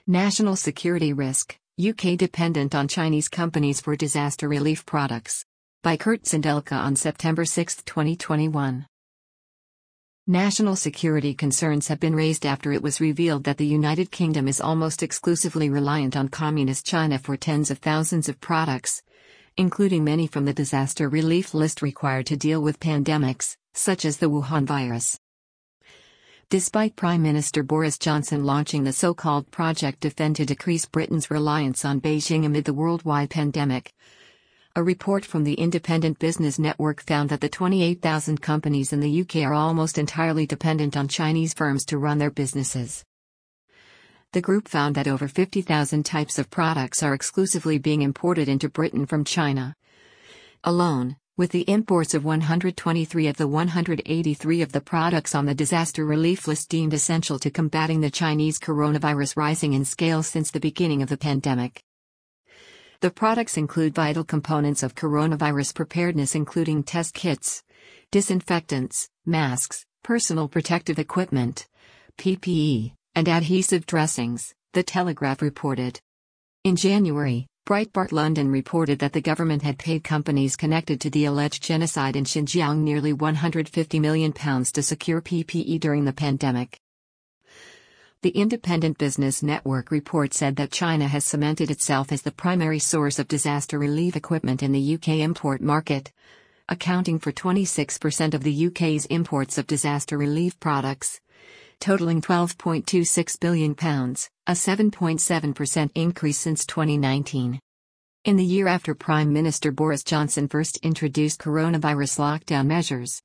National security risk, UK dependent on Chinese companies for disaster relief products. By Kurt Sindelka on September 6, 2021. National security concerns have been raised after it was revealed that the United Kingdom is almost exclusively reliant on Communist China for tens of thousands of products, including many from the disaster relief list required to deal with pandemics, such as the Wuhan virus. Despite Prime Minister Boris Johnson launching the so-called Project Defend to decrease Britain's reliance on Beijing amid the worldwide pandemic, a report from the Independent Business Network found that the 28,000 companies in the UK are almost entirely dependent on Chinese firms to run their businesses. The group found that over 50,000 types of products are exclusively being imported into Britain from China alone, with the imports of 123 of the 183 of the products on the disaster relief list deemed essential to combating the Chinese coronavirus rising in scale since the beginning of the pandemic. The products include vital components of coronavirus preparedness including test kits, disinfectants, masks, personal protective equipment, PPE, and adhesive dressings, The Telegraph reported. In January, Breitbart London reported that the government had paid companies connected to the alleged genocide in Xinjiang nearly £150 million to secure PPE during the pandemic. The Independent Business Network report said that China has cemented itself as the primary source of disaster relief equipment in the UK import market, accounting for 26% of the UK's imports of disaster relief products, totaling £12.26 billion, a 7.7% increase since 2019. In the year after Prime Minister Boris Johnson first introduced coronavirus lockdown measures,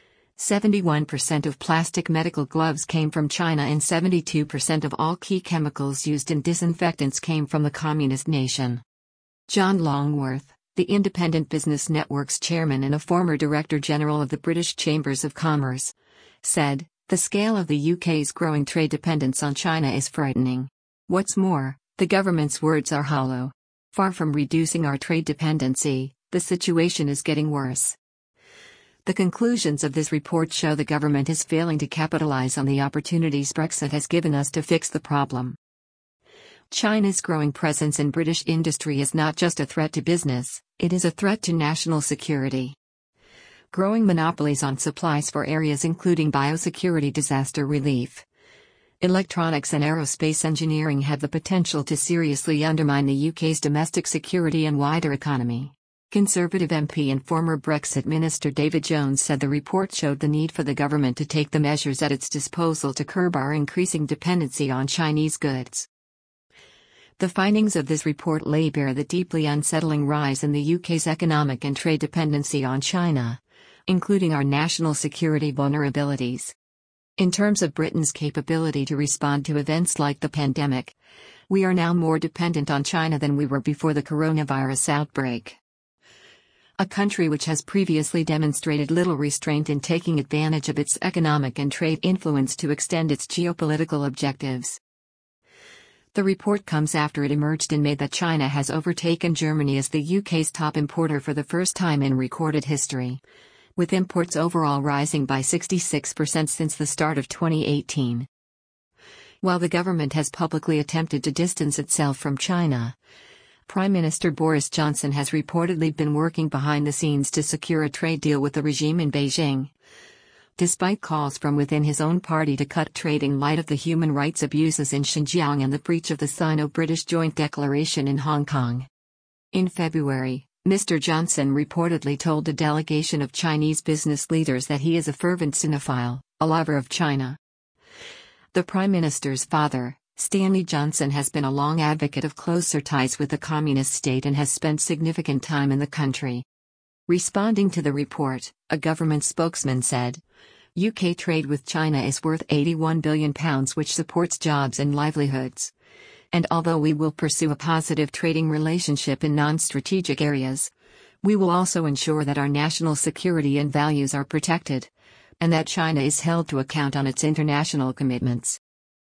71% of plastic medical gloves came from China and 72% of all key chemicals used in disinfectants came from the communist nation. John Longworth, the Independent Business Network's chairman and a former Director General of the British Chambers of Commerce, said, "The scale of the UK's growing trade dependence on China is frightening. What's more, the government's words are hollow. Far from reducing our trade dependency, the situation is getting worse." The conclusions of this report show the government is failing to capitalize on the opportunities Brexit has given us to fix the problem. China's growing presence in British industry is not just a threat to business, it is a threat to national security. Growing monopolies on supplies for areas including biosecurity, disaster relief, electronics and aerospace engineering have the potential to seriously undermine the UK's domestic security and wider economy. Conservative MP and former Brexit Minister David Jones said the report showed the need for the government to take the measures at its disposal to curb our increasing dependency on Chinese goods. The findings of this report lay bare the deeply unsettling rise in the UK's economic and trade dependency on China, including our national security vulnerabilities. In terms of Britain's capability to respond to events like the pandemic, we are now more dependent on China than we were before the coronavirus outbreak. A country which has previously demonstrated little restraint in taking advantage of its economic and trade influence to extend its geopolitical objectives. The report comes after it emerged in May that China has overtaken Germany as the UK's top importer for the first time in recorded history, with imports overall rising by 66% since the start of 2018. While the government has publicly attempted to distance itself from China, Prime Minister Boris Johnson has reportedly been working behind the scenes to secure a trade deal with the regime in Beijing. Despite calls from within his own party to cut trade in light of the human rights abuses in Xinjiang and the breach of the Sino-British Joint Declaration in Hong Kong. In February, Mr. Johnson reportedly told a delegation of Chinese business leaders that he is a fervent Sinophile, a lover of China. The Prime Minister's father, Stanley Johnson, has been a long advocate of closer ties with the communist state and has spent significant time in the country. Responding to the report, a government spokesman said, "UK trade with China is worth £81 billion, which supports jobs and livelihoods. And although we will pursue a positive trading relationship in non-strategic areas, we will also ensure that our national security and values are protected, and that China is held to account on its international commitments.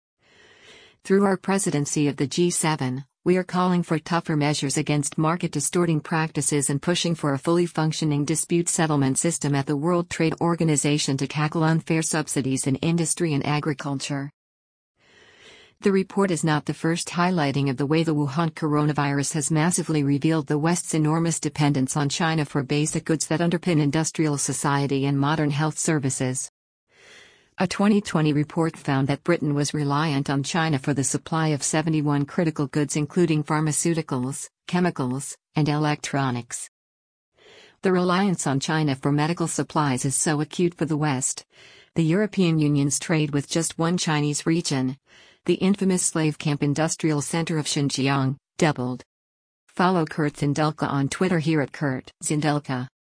Through our presidency of the G7, we are calling for tougher measures against market-distorting practices and pushing for a fully functioning dispute settlement system at the World Trade Organization to tackle unfair subsidies in industry and agriculture." The report is not the first highlighting of the way the Wuhan coronavirus has massively revealed the West's enormous dependence on China for basic goods that underpin industrial society and modern health services. A 2020 report found that Britain was reliant on China for the supply of 71 critical goods including pharmaceuticals, chemicals, and electronics. The reliance on China for medical supplies is so acute for the West. The European Union's trade with just one Chinese region, the infamous slave camp industrial center of Xinjiang, doubled. Follow Kurt Zindelka on Twitter here at Kurt Zindelka.